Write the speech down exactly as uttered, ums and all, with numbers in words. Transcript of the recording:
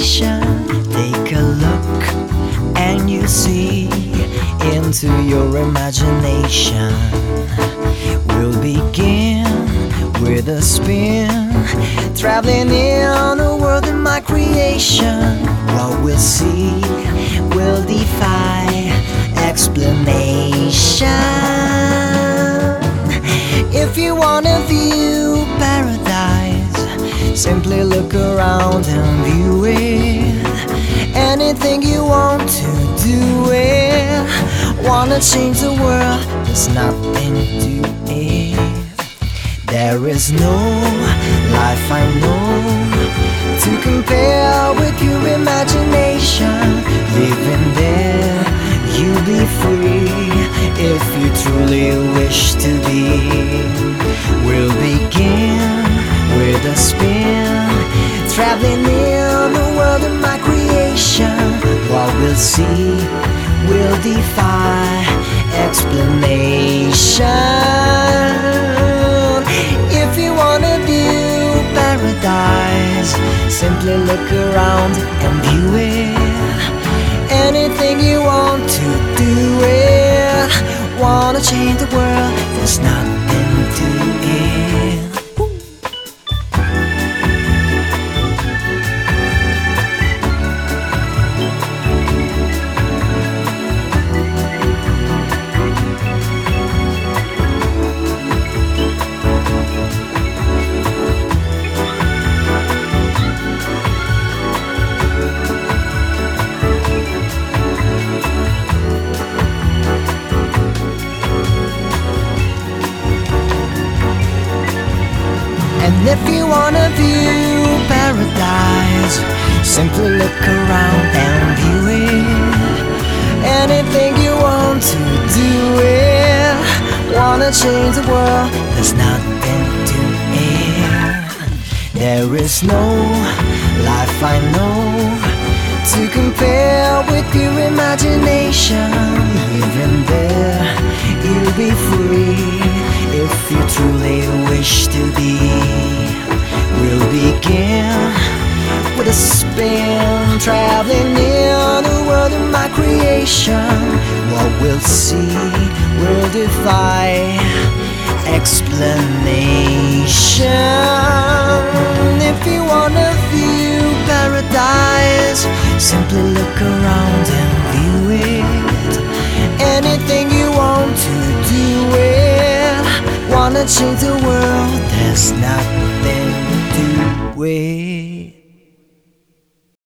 imagination. Take a look and you see into your imagination. We'll begin with a spin, traveling in the world of my creation. What we'll see will defy explanation. If you wanna view paradise, simply look around and view it. Anything you want to do it. Wanna change the world, there's nothing to it. There is no life I know to compare with your imagination. Living there, you'll be free if you truly wish to be. We'll begin with a spin, traveling in the world of my creation. What we'll see will defy explanation. If you wanna view paradise, simply look around and view it. Anything you want to do it. Wanna change the world, there's nothing to it. And if you wanna view paradise, simply look around and view it. Anything you want to do it. Wanna change the world, there's nothing to it. There is no life I know to compare with your imagination. Living there, you'll be free if you truly wish to be. We'll begin with a spin, traveling in the world of my creation. What we'll see will defy explanation. If you wanna view paradise, simply look around and view it. Anything you want to do it. Wanna change the world, there's nothing to it.